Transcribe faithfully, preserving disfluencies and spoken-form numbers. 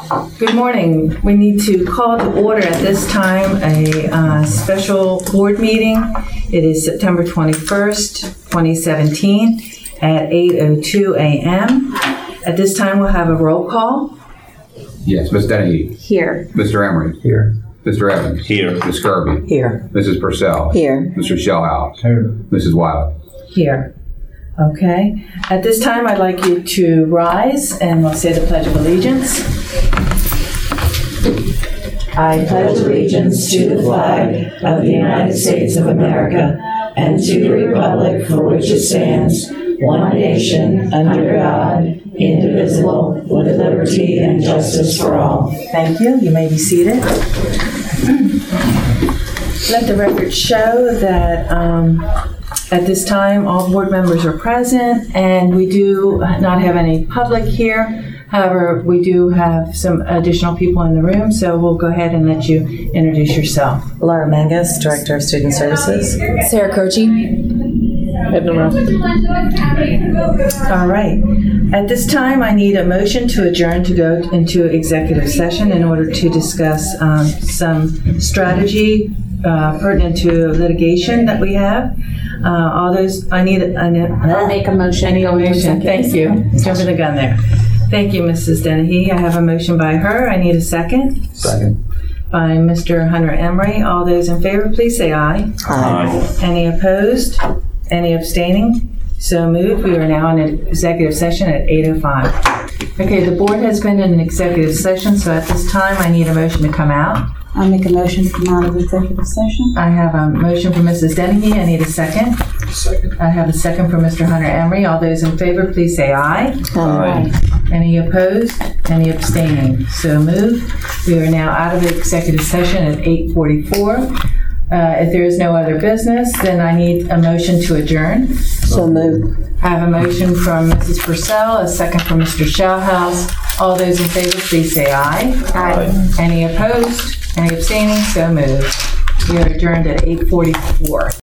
Good morning. We need to call to order at this time a uh, special board meeting. It is September twenty-first, twenty seventeen at eight oh two a.m. At this time, we'll have a roll call. Yes, Miz Dennehy. Here. Mister Emery. Here. Mister Evans. Here. Miz Kirby. Here. Missus Purcell. Here. Mister Shellhouse. Here. Missus Wiley. Here. Okay. At this time, I'd like you to rise and we'll say the Pledge of Allegiance. I pledge allegiance to the flag of the United States of America and to the republic for which it stands, one nation, under God, indivisible, with liberty and justice for all. Thank you. You may be seated. Let the record show that um, at this time all board members are present and we do not have any public here. However, we do have some additional people in the room, so we'll go ahead and let you introduce yourself. Laura Mangus, Director of Student Services. Sarah Croce. All right. At this time, I need a motion to adjourn to go into executive session in order to discuss um, some strategy uh, pertinent to litigation that we have. Uh, all those, I need, a, I need I'll make a motion. I need a motion. Thank you. Jumping the gun there. Thank you, Missus Dennehy. I have a motion by her. I need a second. Second. By Mister Hunter Emery. All those in favor, please say aye. Aye. Any opposed? Any abstaining? So moved. We are now in an executive session at eight oh five. Okay, the board has been in an executive session, so at this time I need a motion to come out. I'll make a motion to come out of executive session. I have a motion for Missus Dennehy. I need a second. Second. I have a second for Mister Hunter Emery. All those in favor, please say aye. Aye. Any opposed? Any abstaining? So moved. We are now out of executive session at eight forty-four. Uh, if there is no other business, then I need a motion to adjourn. So moved. I have a motion from Missus Purcell, a second from Mister Shellhouse. All those in favor, please say aye. Aye. Any opposed? Any abstaining? So moved. We are adjourned at eight forty-four.